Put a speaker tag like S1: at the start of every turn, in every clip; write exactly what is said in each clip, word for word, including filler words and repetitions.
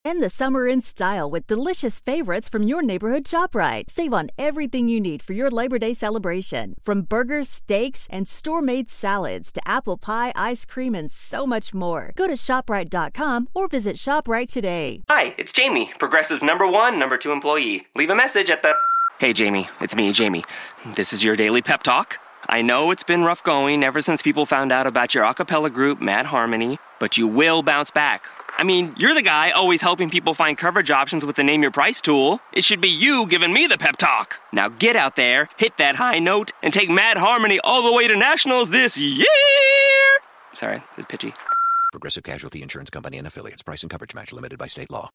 S1: End the summer in style with delicious favorites from your neighborhood ShopRite. Save on everything you need for your Labor Day celebration. From burgers, steaks, and store-made salads to apple pie, ice cream, and so much more. Go to shop rite dot com or visit ShopRite today.
S2: Hi, it's Jamie, Progressive number one, number two employee. Leave a message at the... Hey, Jamie, it's me, Jamie. This is your daily pep talk. I know it's been rough going ever since people found out about your a cappella group, Mad Harmony, but you will bounce back. I mean, you're the guy always helping people find coverage options with the Name Your Price tool. It should be you giving me the pep talk. Now get out there, hit that high note, and take Mad Harmony all the way to nationals this year! Sorry, it's pitchy.
S3: Progressive Casualty Insurance Company and Affiliates. Price and coverage match limited by state law.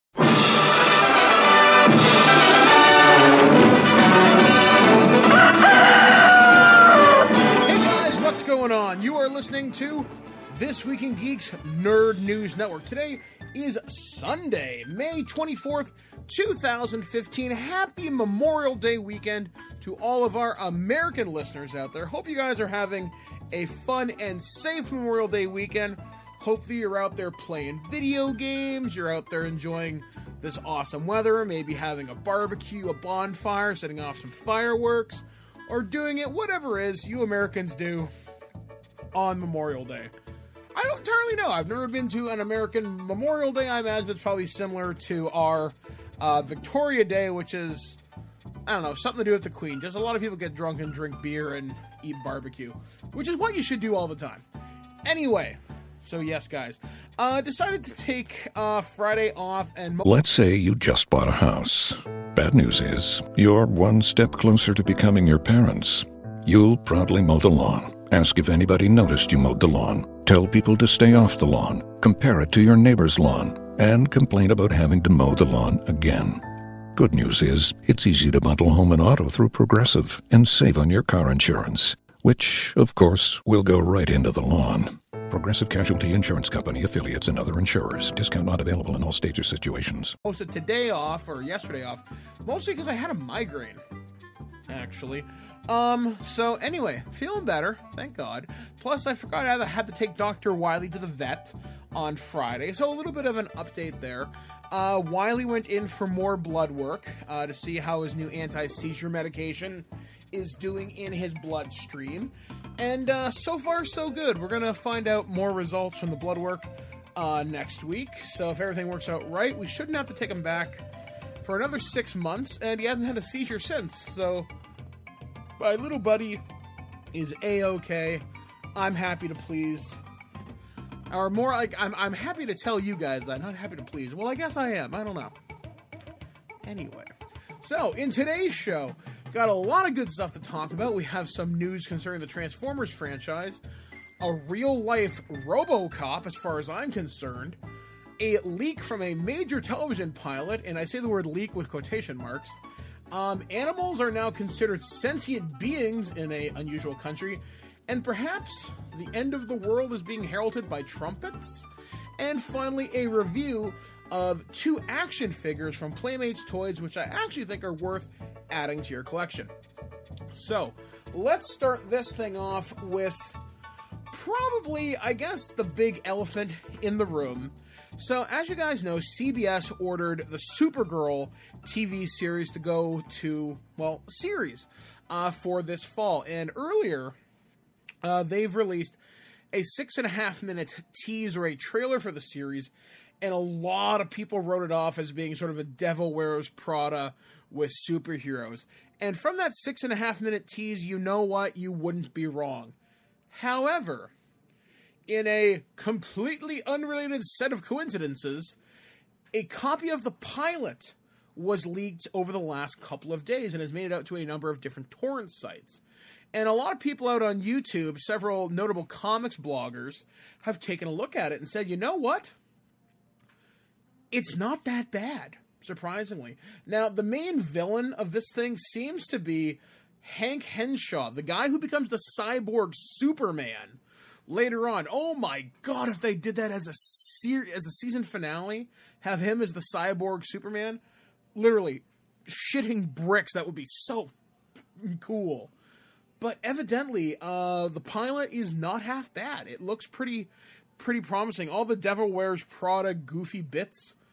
S4: Hey guys, what's going on? You are listening to This Week in Geeks Nerd News Network. Today is Sunday, May twenty-fourth, twenty fifteen. Happy Memorial Day weekend to all of our American listeners out there. Hope you guys are having a fun and safe Memorial Day weekend. Hopefully you're out there playing video games, you're out there enjoying this awesome weather, maybe having a barbecue, a bonfire, setting off some fireworks, or doing it, whatever it is you Americans do on Memorial Day. I don't entirely know. I've never been to an American Memorial Day. I imagine it's probably similar to our uh, Victoria Day, which is, I don't know, something to do with the Queen. Just a lot of people get drunk and drink beer and eat barbecue, which is what you should do all the time. Anyway, so yes, guys, uh, decided to take uh, Friday off and... Mo-
S5: Let's say you just bought a house. Bad news is, you're one step closer to becoming your parents. You'll proudly mow the lawn. Ask if anybody noticed you mowed the lawn. Tell people to stay off the lawn. Compare it to your neighbor's lawn. And complain about having to mow the lawn again. Good news is, it's easy to bundle home and auto through Progressive and save on your car insurance, which, of course, will go right into the lawn. Progressive Casualty Insurance Company, affiliates, and other insurers. Discount not available in all states or situations.
S4: Posted today off, or yesterday off, mostly because I had a migraine, actually. Um, so anyway, feeling better, thank God. Plus, I forgot I had to take Doctor Wiley to the vet on Friday, so a little bit of an update there. Uh, Wiley went in for more blood work uh, to see how his new anti-seizure medication is doing in his bloodstream. And uh, so far, so good. We're going to find out more results from the blood work uh, next week. So if everything works out right, we shouldn't have to take him back for another six months. And he hasn't had a seizure since. So my little buddy is A-okay. I'm happy to please. Or more like, I'm, I'm happy to tell you guys that. Not happy to please. Well, I guess I am. I don't know. Anyway. So, in today's show, got a lot of good stuff to talk about. We have some news concerning the Transformers franchise, a real-life RoboCop, as far as I'm concerned, a leak from a major television pilot, and I say the word leak with quotation marks. Um, animals are now considered sentient beings in a unusual country, and perhaps the end of the world is being heralded by trumpets. And finally, a review of two action figures from Playmates Toys, which I actually think are worth adding to your collection. So, let's start this thing off with probably, I guess, the big elephant in the room. So, as you guys know, C B S ordered the Supergirl T V series to go to, well, series uh, for this fall. And earlier, uh, they've released a six and a half minute tease or a trailer for the series, and a lot of people wrote it off as being sort of a Devil Wears Prada with superheroes. And from that six and a half minute tease, you know what? You wouldn't be wrong. However, in a completely unrelated set of coincidences, a copy of the pilot was leaked over the last couple of days and has made it out to a number of different torrent sites. And a lot of people out on YouTube, several notable comics bloggers, have taken a look at it and said, you know what? It's not that bad, surprisingly. Now, the main villain of this thing seems to be Hank Henshaw, the guy who becomes the cyborg Superman later on. Oh my God, if they did that as a ser- as a season finale, have him as the cyborg Superman, literally shitting bricks, that would be so cool. But evidently, uh, the pilot is not half bad. It looks pretty, pretty promising. All the Devil Wears Prada goofy bits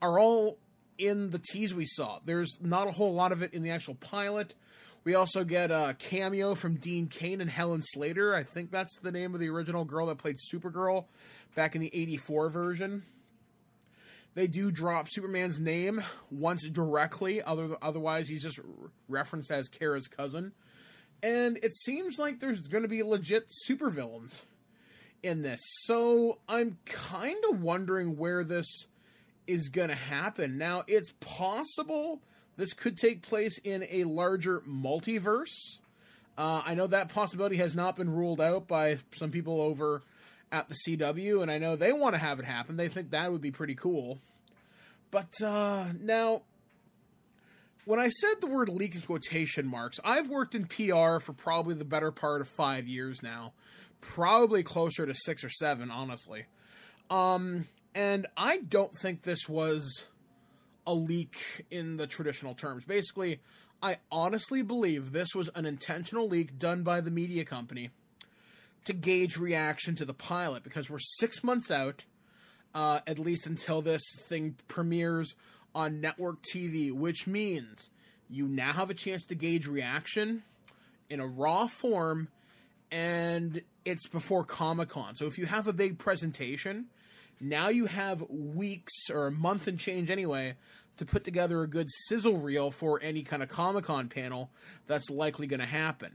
S4: are all in the tease we saw. There's not a whole lot of it in the actual pilot. We also get a cameo from Dean Cain and Helen Slater. I think that's the name of the original girl that played Supergirl back in the eighty-four version. They do drop Superman's name once directly, other otherwise he's just referenced as Kara's cousin. And it seems like there's going to be legit supervillains in this. So I'm kind of wondering where this is going to happen. Now, it's possible this could take place in a larger multiverse. Uh, I know that possibility has not been ruled out by some people over at the C W, and I know they want to have it happen. They think that would be pretty cool. But uh, now, when I said the word leak in quotation marks, I've worked in P R for probably the better part of five years now. Probably closer to six or seven, honestly. Um, and I don't think this was a leak in the traditional terms. Basically, I honestly believe this was an intentional leak done by the media company to gauge reaction to the pilot, because we're six months out, uh, at least until this thing premieres on network T V, which means you now have a chance to gauge reaction in a raw form, and it's before Comic-Con. So if you have a big presentation, now you have weeks, or a month and change anyway, to put together a good sizzle reel for any kind of Comic-Con panel that's likely going to happen.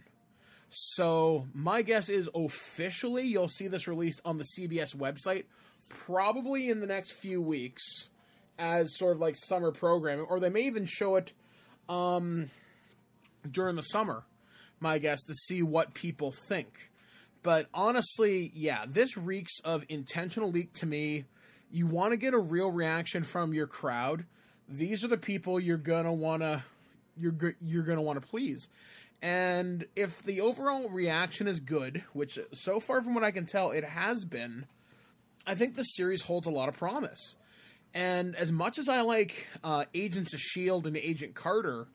S4: So my guess is officially you'll see this released on the C B S website probably in the next few weeks as sort of like summer programming, or they may even show it um, during the summer, my guess, to see what people think. But honestly, yeah, this reeks of intentional leak to me. You want to get a real reaction from your crowd. These are the people you're gonna wanna you're you're gonna want to please. And if the overall reaction is good, which so far from what I can tell it has been, I think the series holds a lot of promise. And as much as I like uh, Agents of S H I E L D and Agent Carter,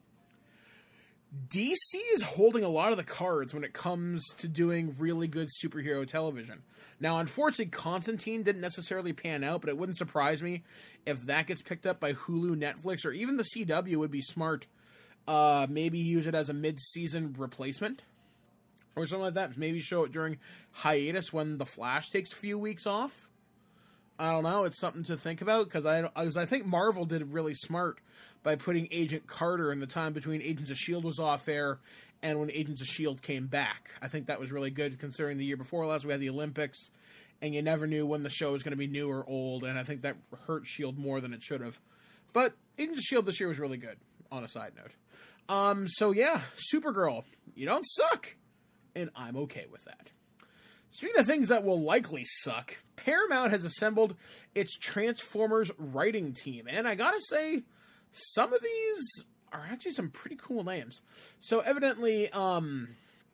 S4: D C is holding a lot of the cards when it comes to doing really good superhero television. Now, unfortunately, Constantine didn't necessarily pan out, but it wouldn't surprise me if that gets picked up by Hulu, Netflix, or even the C W would be smart. Uh, maybe use it as a mid-season replacement or something like that. Maybe show it during hiatus when The Flash takes a few weeks off. I don't know. It's something to think about, because I, because I think Marvel did really smart by putting Agent Carter in the time between Agents of S H I E L D was off air and when Agents of S H I E L D came back. I think that was really good, considering the year before last we had the Olympics, and you never knew when the show was going to be new or old, and I think that hurt S H I E L D more than it should have. But Agents of S H I E L D this year was really good, on a side note. Um, so yeah, Supergirl, you don't suck, and I'm okay with that. Speaking of things that will likely suck, Paramount has assembled its Transformers writing team, and I gotta say, some of these are actually some pretty cool names. So evidently, um,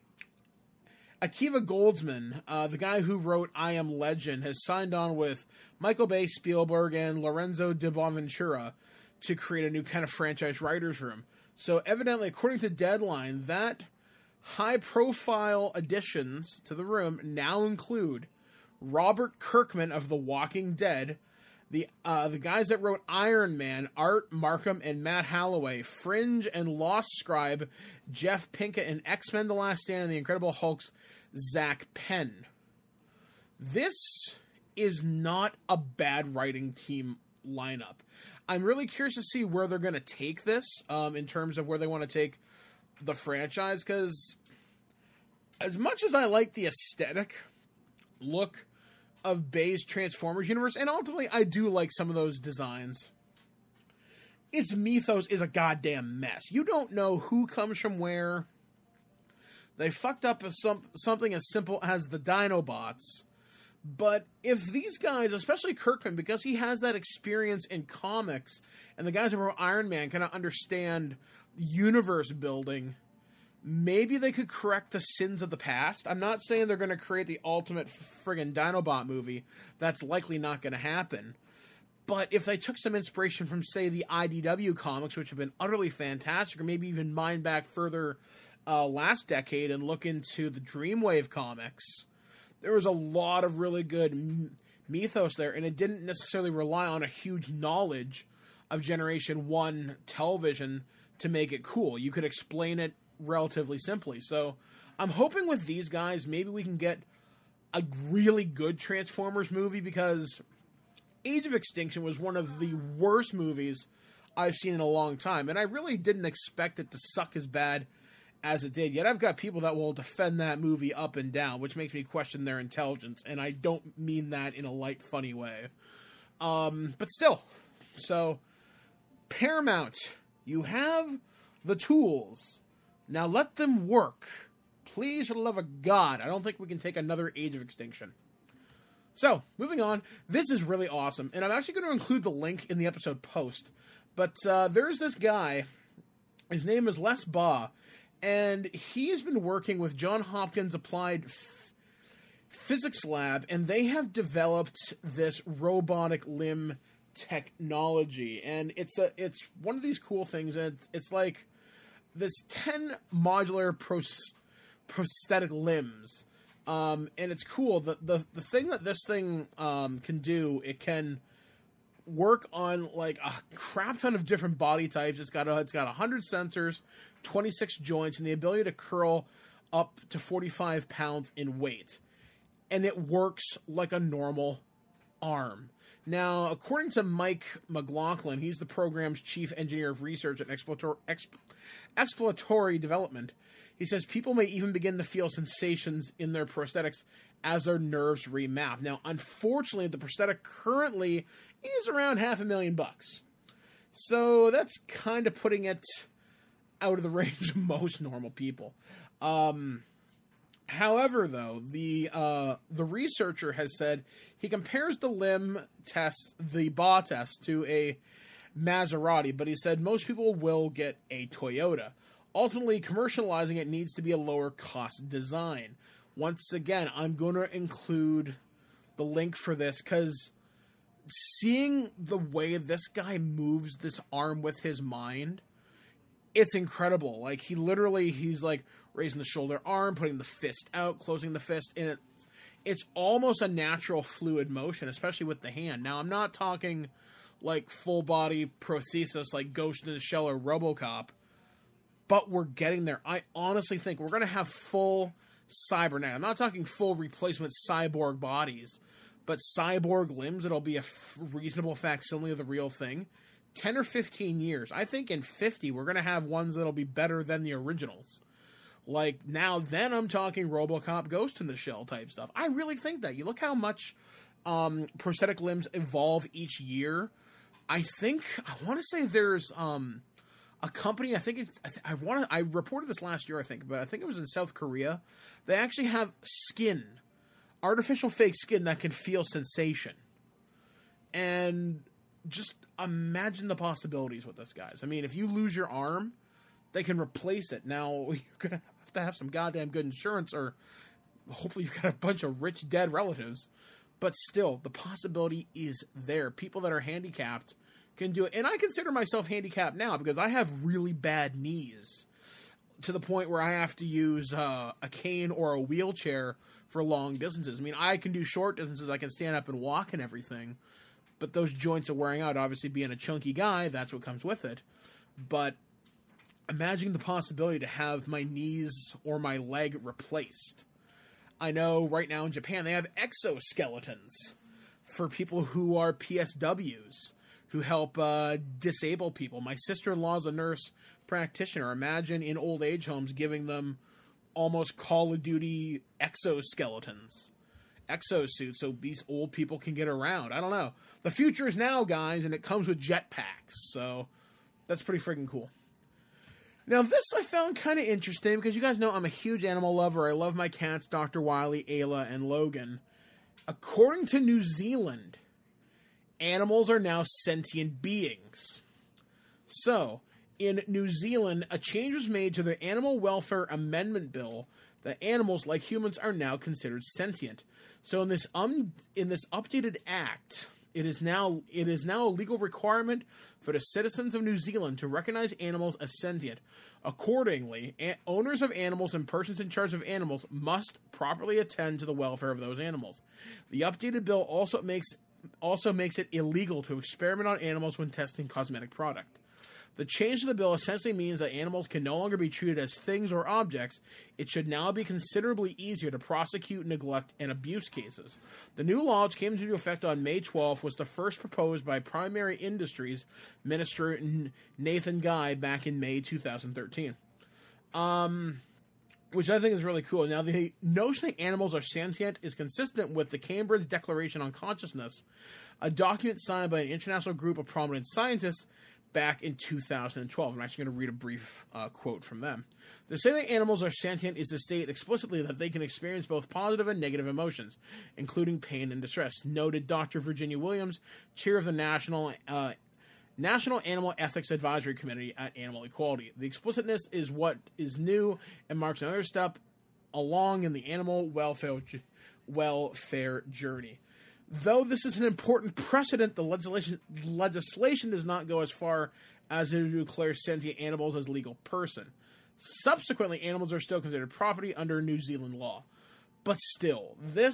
S4: Akiva Goldsman, uh, the guy who wrote I Am Legend, has signed on with Michael Bay, Spielberg, and Lorenzo de Bonaventura to create a new kind of franchise writer's room. So evidently, according to Deadline, that high-profile additions to the room now include Robert Kirkman of The Walking Dead, the uh, the guys that wrote Iron Man, Art Markham and Matt Holloway, Fringe and Lost Scribe, Jeff Pinkett, and X-Men The Last Stand, and The Incredible Hulk's Zach Penn. This is not a bad writing team lineup. I'm really curious to see where they're going to take this, um, in terms of where they want to take the franchise, because as much as I like the aesthetic look of Bay's Transformers universe, and ultimately I do like some of those designs, its mythos is a goddamn mess. You don't know who comes from where. They fucked up with some, something as simple as the Dinobots. But if these guys, especially Kirkman, because he has that experience in comics, and the guys who wrote Iron Man kind of understand universe building, maybe they could correct the sins of the past. I'm not saying they're going to create the ultimate friggin' Dinobot movie. That's likely not going to happen. But if they took some inspiration from, say, the I D W comics, which have been utterly fantastic, or maybe even mine back further uh, last decade and look into the Dreamwave comics, there was a lot of really good mythos there, and it didn't necessarily rely on a huge knowledge of Generation one television to make it cool. You could explain it relatively simply. So I'm hoping with these guys, maybe we can get a really good Transformers movie, because Age of Extinction was one of the worst movies I've seen in a long time, and I really didn't expect it to suck as bad as it did. Yet I've got people that will defend that movie up and down, which makes me question their intelligence, and I don't mean that in a light, funny way. Um, but still, so Paramount, you have the tools. Now let them work. Please, for the love of God, I don't think we can take another Age of Extinction. So, moving on, this is really awesome, and I'm actually going to include the link in the episode post, but uh, there's this guy, his name is Les Baugh, and he has been working with Johns Hopkins Applied F- Physics Lab, and they have developed this robotic limb technology, and it's a it's one of these cool things, and it's, it's like this ten modular pros- prosthetic limbs. Um, and it's cool. The, the the thing that this thing um, can do, it can work on like a crap ton of different body types. It's got a, it's got one hundred sensors, twenty-six joints, and the ability to curl up to forty-five pounds in weight. And it works like a normal arm. Now, according to Mike McLaughlin, he's the program's chief engineer of research and explorator, exp, exploratory development. He says people may even begin to feel sensations in their prosthetics as their nerves remap. Now, unfortunately, the prosthetic currently is around half a million bucks. So that's kind of putting it out of the range of most normal people. Um, however, though, the uh, the researcher has said he compares the limb test, the Baugh test, to a Maserati, but he said most people will get a Toyota. Ultimately, commercializing it needs to be a lower cost design. Once again, I'm going to include the link for this, because seeing the way this guy moves this arm with his mind, it's incredible. Like, he literally, he's like raising the shoulder arm, putting the fist out, closing the fist, and it, it's almost a natural fluid motion, especially with the hand. Now, I'm not talking like full body prosthesis like Ghost in the Shell or RoboCop, but we're getting there. I honestly think we're going to have full cybernetic. I'm not talking full replacement cyborg bodies, but cyborg limbs. It'll be a f- reasonable facsimile of the real thing. ten or fifteen years. I think in fifty, we're going to have ones that'll be better than the originals. Like, now then I'm talking RoboCop, Ghost in the Shell type stuff. I really think that. You look how much um, prosthetic limbs evolve each year. I think, I want to say there's... Um, A company, I think it's, I, th- I want I reported this last year, I think, but I think it was in South Korea. They actually have skin, artificial fake skin that can feel sensation. And just imagine the possibilities with this, guys. I mean, if you lose your arm, they can replace it. Now, you're going to have to have some goddamn good insurance, or hopefully you've got a bunch of rich dead relatives. But still, the possibility is there. People that are handicapped can do it. And I consider myself handicapped now because I have really bad knees, to the point where I have to use uh, a cane or a wheelchair for long distances. I mean, I can do short distances. I can stand up and walk and everything, but those joints are wearing out. Obviously, being a chunky guy, that's what comes with it. But imagine the possibility to have my knees or my leg replaced. I know right now in Japan, they have exoskeletons for people who are P S Ws, who help uh, disable people. My sister-in-law is a nurse practitioner. Imagine in old age homes giving them almost Call of Duty exoskeletons, exosuits, so these old people can get around. I don't know. The future is now, guys, and it comes with jetpacks, so that's pretty freaking cool. Now, this I found kind of interesting because you guys know I'm a huge animal lover. I love my cats, Doctor Wily, Ayla, and Logan. According to New Zealand, animals are now sentient beings. So, in New Zealand, a change was made to the Animal Welfare Amendment Bill that animals, like humans, are now considered sentient. So, in this um, in this updated act, it is now it is now a legal requirement for the citizens of New Zealand to recognize animals as sentient. Accordingly, a- owners of animals and persons in charge of animals must properly attend to the welfare of those animals. The updated bill also makes also makes it illegal to experiment on animals when testing cosmetic product. The change to the bill essentially means that animals can no longer be treated as things or objects. It should now be considerably easier to prosecute neglect and abuse cases. The new law, which came into effect on May twelfth, was the first proposed by Primary Industries Minister Nathan Guy back in May two thousand thirteen. Um, which I think is really cool. Now, the notion that animals are sentient is consistent with the Cambridge Declaration on Consciousness, a document signed by an international group of prominent scientists back in two thousand twelve. I'm actually going to read a brief uh, quote from them. To say that animals are sentient is to state explicitly that they can experience both positive and negative emotions, including pain and distress, noted Doctor Virginia Williams, chair of the National uh, National Animal Ethics Advisory Committee at Animal Equality. The explicitness is what is new and marks another step along in the animal welfare welfare journey. Though this is an important precedent, the legislation legislation does not go as far as to declare sentient animals as legal person. Subsequently, animals are still considered property under New Zealand law. But still, this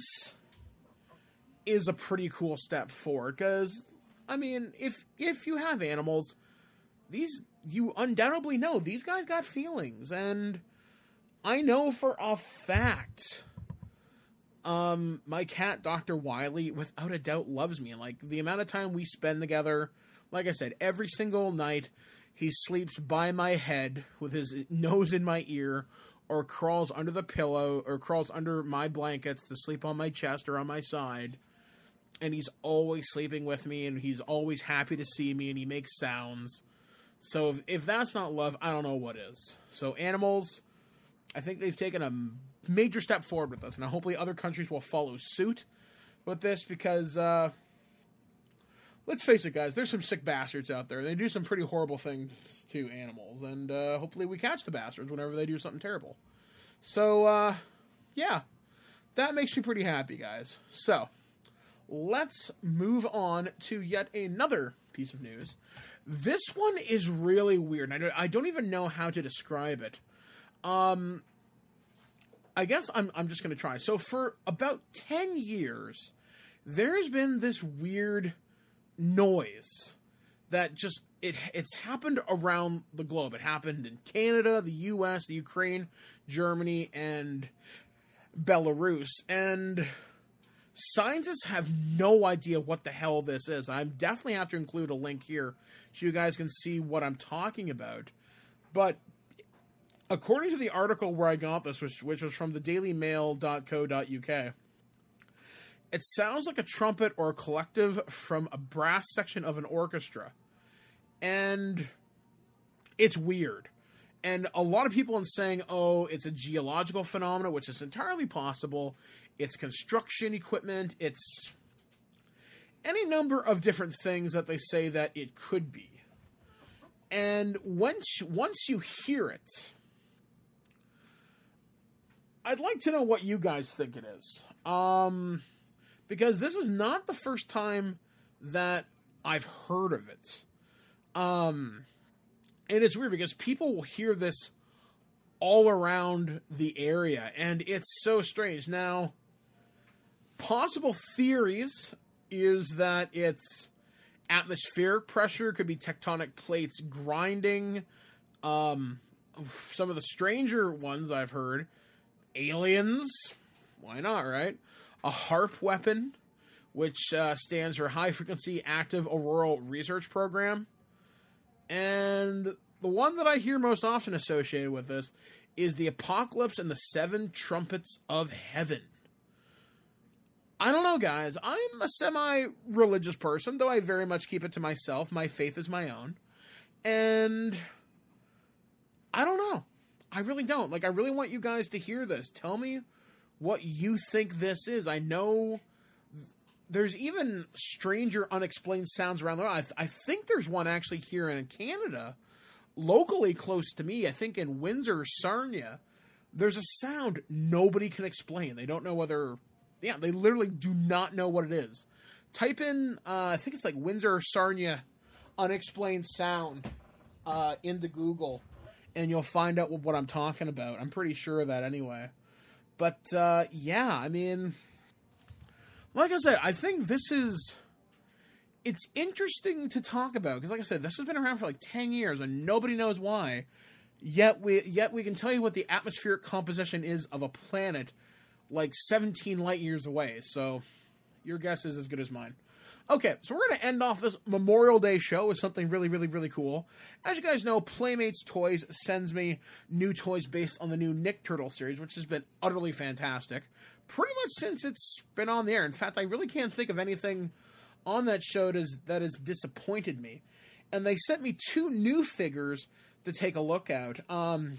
S4: is a pretty cool step forward, because, I mean, if if you have animals, these you undoubtedly know these guys got feelings, and I know for a fact Um, my cat, Doctor Wiley, without a doubt loves me. Like, the amount of time we spend together, like I said, every single night, he sleeps by my head with his nose in my ear, or crawls under the pillow, or crawls under my blankets to sleep on my chest or on my side. And he's always sleeping with me, and he's always happy to see me, and he makes sounds. So if, if that's not love, I don't know what is. So animals, I think they've taken a major step forward with us, and hopefully other countries will follow suit with this, because uh, let's face it, guys, there's some sick bastards out there. They do some pretty horrible things to animals, and uh, hopefully we catch the bastards whenever they do something terrible. So, uh, yeah, that makes me pretty happy, guys. So, let's move on to yet another piece of news. This one is really weird, and I don't, I don't even know how to describe it. Um... I guess I'm I'm just going to try. So for about ten years, there's been this weird noise that just, it it's happened around the globe. It happened in Canada, the U S, the Ukraine, Germany, and Belarus. And scientists have no idea what the hell this is. I definitely have to include a link here so you guys can see what I'm talking about. But according to the article where I got this, which, which was from the daily mail dot co dot U K, it sounds like a trumpet or a collective from a brass section of an orchestra. And it's weird. And a lot of people are saying, oh, it's a geological phenomenon, which is entirely possible. It's construction equipment. It's any number of different things that they say that it could be. And once once you hear it, I'd like to know what you guys think it is. Um, because this is not the first time that I've heard of it. Um, and it's weird because people will hear this all around the area, and it's so strange. Now, possible theories is that it's atmospheric pressure, could be tectonic plates grinding. Um, some of the stranger ones I've heard, aliens, why not, right? A HAARP weapon, which uh, stands for High Frequency Active Auroral Research Program. And the one that I hear most often associated with this is the apocalypse and the seven trumpets of heaven. I don't know, guys. I'm a semi-religious person, though I very much keep it to myself. My faith is my own. And I don't know. I really don't. Like, I really want you guys to hear this. Tell me what you think this is. I know there's even stranger unexplained sounds around the world. I, th- I think there's one actually here in Canada, locally close to me. I think in Windsor, Sarnia, there's a sound nobody can explain. They don't know whether... Yeah, they literally do not know what it is. Type in, uh, I think it's like Windsor, Sarnia, unexplained sound uh, into Google, and you'll find out what I'm talking about. I'm pretty sure of that anyway. But, uh, yeah, I mean, like I said, I think this is it's interesting to talk about, because like I said, this has been around for like ten years, and nobody knows why, yet we, yet we can tell you what the atmospheric composition is of a planet like seventeen light years away, so your guess is as good as mine. Okay, so we're going to end off this Memorial Day show with something really, really, really cool. As you guys know, Playmates Toys sends me new toys based on the new Nick Turtle series, which has been utterly fantastic. Pretty much since it's been on the air. In fact, I really can't think of anything on that show that has, that has disappointed me. And they sent me two new figures to take a look at. Um,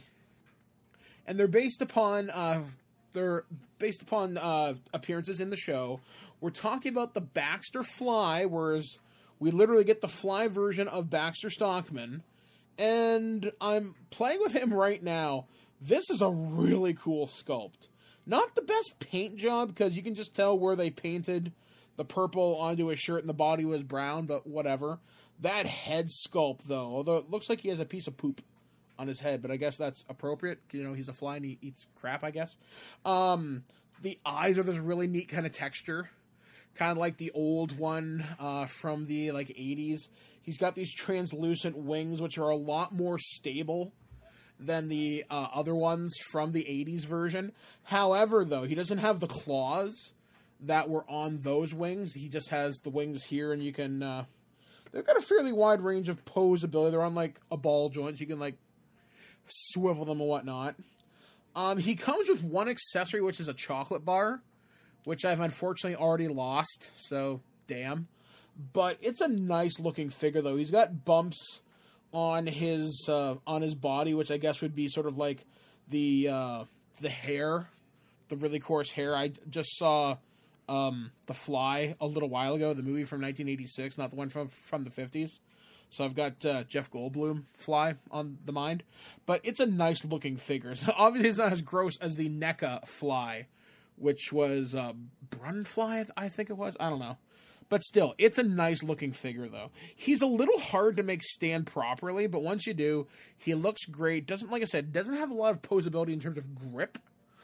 S4: and they're based upon... Uh, They're based upon uh, appearances in the show. We're talking about the Baxter Fly, whereas we literally get the Fly version of Baxter Stockman. And I'm playing with him right now. This is a really cool sculpt. Not the best paint job, because you can just tell where they painted the purple onto his shirt and the body was brown, but whatever. That head sculpt, though, although it looks like he has a piece of poop on his head, but I guess that's appropriate. You know, he's a fly and he eats crap, I guess. Um, the eyes are this really neat kind of texture, kind of like the old one uh, from the like eighties. He's got these translucent wings, which are a lot more stable than the uh, other ones from the eighties version. However, though, he doesn't have the claws that were on those wings. He just has the wings here, and you can... Uh, they've got a fairly wide range of pose ability. They're on like a ball joint, so you can like swivel them and whatnot. Um, he comes with one accessory, which is a chocolate bar, which I've unfortunately already lost, so damn. But it's a nice looking figure, though. He's got bumps on his uh, on his body, which I guess would be sort of like the uh, the hair, the really coarse hair. I just saw um, The Fly a little while ago, the movie from nineteen eighty-six, not the one from from the fifties. So I've got uh, Jeff Goldblum Fly on the mind. But it's a nice looking figure. So obviously it's not as gross as the NECA Fly, which was uh, Brunfly, I think it was. I don't know. But still, it's a nice looking figure, though. He's a little hard to make stand properly, but once you do, he looks great. Doesn't, like I said, doesn't have a lot of posability in terms of grip.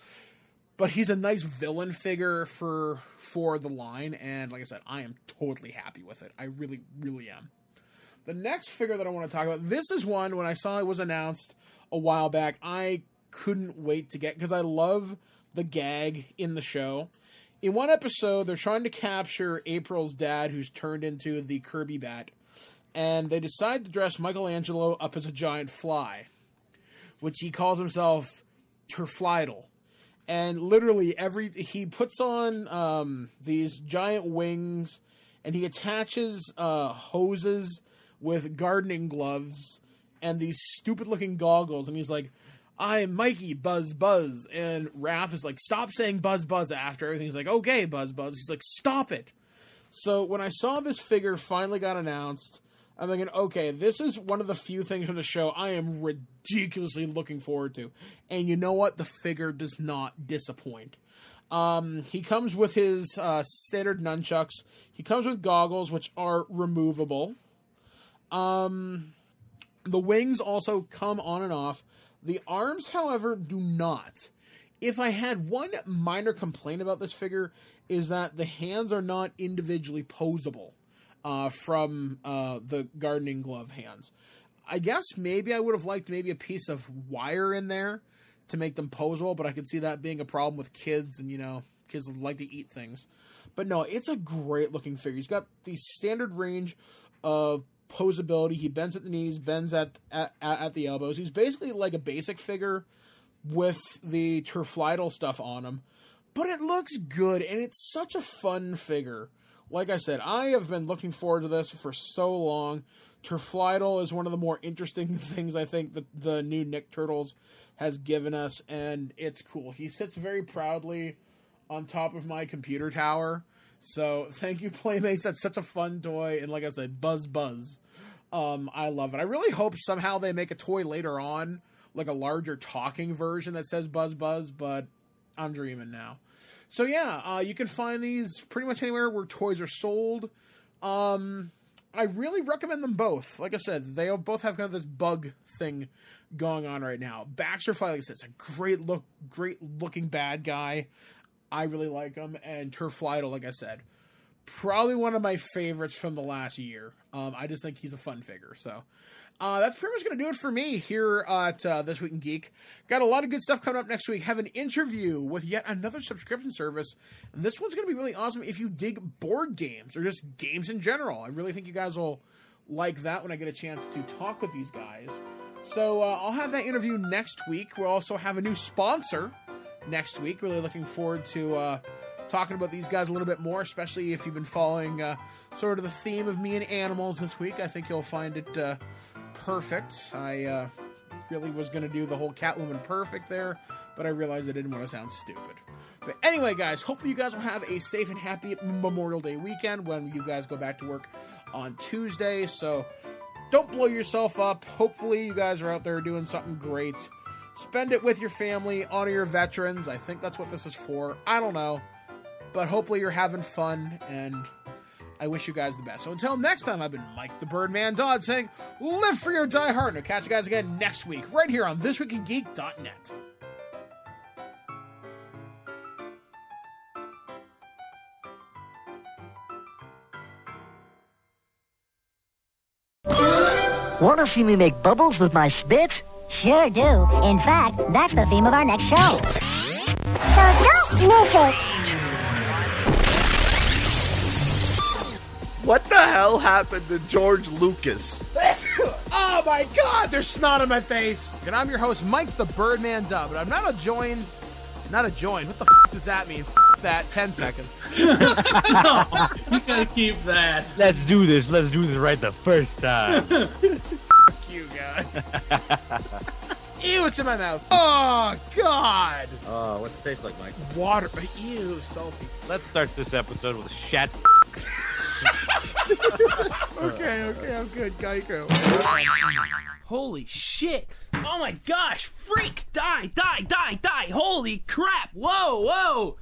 S4: But he's a nice villain figure for for the line. And like I said, I am totally happy with it. I really, really am. The next figure that I want to talk about, this is one, when I saw it was announced a while back, I couldn't wait to get, because I love the gag in the show. In one episode, they're trying to capture April's dad, who's turned into the Kirby Bat, and they decide to dress Michelangelo up as a giant fly, which he calls himself Turflydle. And literally, every he puts on um, these giant wings, and he attaches uh, hoses with gardening gloves and these stupid-looking goggles, and he's like, I'm Mikey, Buzz Buzz, and Raph is like, stop saying Buzz Buzz after everything. He's like, okay, Buzz Buzz. He's like, stop it. So when I saw this figure finally got announced, I'm thinking, okay, this is one of the few things from the show I am ridiculously looking forward to. And you know what? The figure does not disappoint. Um, he comes with his uh, standard nunchucks. He comes with goggles, which are removable. Um, the wings also come on and off. The arms, however, do not. If I had one minor complaint about this figure, is that the hands are not individually posable uh, from uh, the gardening glove hands. I guess maybe I would have liked maybe a piece of wire in there to make them posable, but I could see that being a problem with kids, and, you know, kids like to eat things. But no, it's a great-looking figure. He's got the standard range of posability. He bends at the knees, bends at, at at the elbows. He's basically like a basic figure with the Turflydle stuff on him, but it looks good, and it's such a fun figure. Like I said, I have been looking forward to this for so long. Turflydle is one of the more interesting things I think that the new Nick Turtles has given us, and it's cool. He sits very proudly on top of my computer tower. So thank you, Playmates. That's such a fun toy. And like I said, Buzz Buzz. Um, I love it. I really hope somehow they make a toy later on, like a larger talking version that says Buzz Buzz, but I'm dreaming now. So yeah, uh, you can find these pretty much anywhere where toys are sold. Um, I really recommend them both. Like I said, they both have kind of this bug thing going on right now. Baxter Fly, like I said, it's a great look, great looking bad guy. I really like him. And Turflydle, like I said, probably one of my favorites from the last year. Um, I just think he's a fun figure. So uh, that's pretty much going to do it for me here at uh, This Week in Geek. Got a lot of good stuff coming up next week. Have an interview with yet another subscription service. And this one's going to be really awesome if you dig board games or just games in general. I really think you guys will like that when I get a chance to talk with these guys. So uh, I'll have that interview next week. We'll also have a new sponsor next week. Really looking forward to uh, talking about these guys a little bit more, especially if you've been following uh, sort of the theme of me and animals this week. I think you'll find it uh, perfect. I uh, really was going to do the whole Catwoman perfect there, but I realized I didn't want to sound stupid. But anyway, guys, hopefully you guys will have a safe and happy Memorial Day weekend when you guys go back to work on Tuesday. So don't blow yourself up. Hopefully you guys are out there doing something great. Spend it with your family, honor your veterans. I think that's what this is for. I don't know. But hopefully you're having fun, and I wish you guys the best. So until next time, I've been Mike the Birdman Dodd saying, live for your die hard, and I'll catch you guys again next week, right here on this week in geek dot net.
S6: Want to see me make bubbles with my spit?
S7: Sure do. In fact, that's the theme of our next show. So don't miss it.
S8: What the hell happened to George Lucas?
S4: Oh my god, there's snot on my face. And I'm your host, Mike the Birdman Dub, but I'm not a join. Not a join. What the f does that mean? F that. Ten seconds.
S9: No, you gotta keep that.
S10: Let's do this. Let's do this right the first time.
S4: Fuck you guys. Ew, it's in my mouth. Oh, God.
S10: Oh, what's it taste like, Mike?
S4: Water. Ew, salty.
S10: Let's start this episode with shat.
S4: Okay, okay, I'm good. Geico.
S9: Holy shit. Oh my gosh. Freak. Die, die, die, die. Holy crap. Whoa, whoa.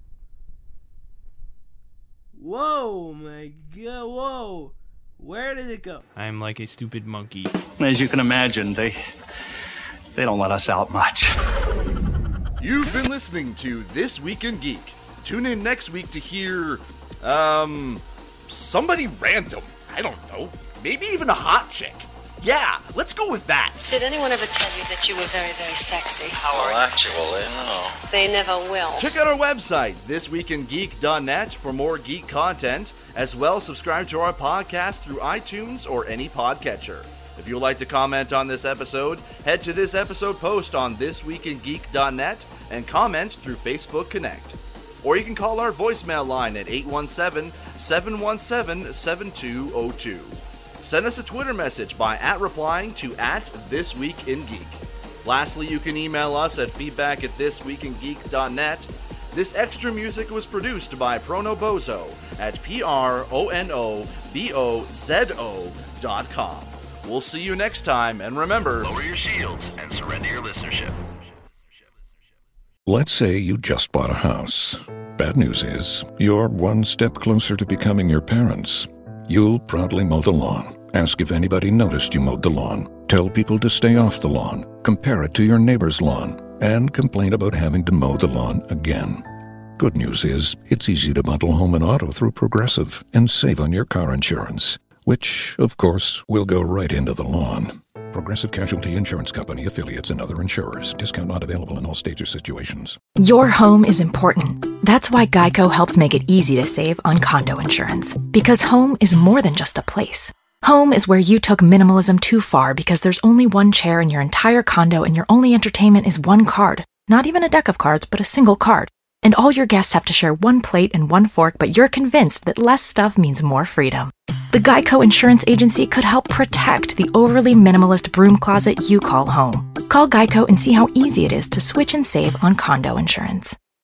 S9: Whoa, my god. Whoa. Where did it go? I'm like a stupid monkey.
S11: As you can imagine, they they don't let us out much.
S8: You've been listening to This Week in Geek. Tune in next week to hear, um, somebody random. I don't know. Maybe even a hot chick. Yeah, let's go with that.
S12: Did anyone ever tell you that you were very, very sexy?
S13: Well, actually, no.
S12: They never will.
S8: Check out our website, this week in geek dot net, for more geek content. As well, subscribe to our podcast through iTunes or any podcatcher. If you would like to comment on this episode, head to this episode post on this week in geek dot net and comment through Facebook Connect. Or you can call our voicemail line at eight one seven, seven one seven, seven two zero two. Send us a Twitter message by at replying to at This Week in Geek. Lastly, you can email us at feedback at this week in geek dot net. This extra music was produced by Prono Bozo at P R O N O B O Z O dot com. We'll see you next time, and remember,
S13: lower your shields and surrender your listenership.
S5: Let's say you just bought a house. Bad news is, you're one step closer to becoming your parents. You'll proudly mow the lawn, ask if anybody noticed you mowed the lawn, tell people to stay off the lawn, compare it to your neighbor's lawn, and complain about having to mow the lawn again. Good news is, it's easy to bundle home and auto through Progressive and save on your car insurance, which, of course, will go right into the lawn. Progressive Casualty Insurance Company, affiliates, and other insurers. Discount not available in all states or situations.
S14: Your home is important. That's why Geico helps make it easy to save on condo insurance. Because home is more than just a place. Home is where you took minimalism too far because there's only one chair in your entire condo and your only entertainment is one card. Not even a deck of cards, but a single card. And all your guests have to share one plate and one fork, but you're convinced that less stuff means more freedom. The Geico Insurance Agency could help protect the overly minimalist broom closet you call home. Call Geico and see how easy it is to switch and save on condo insurance.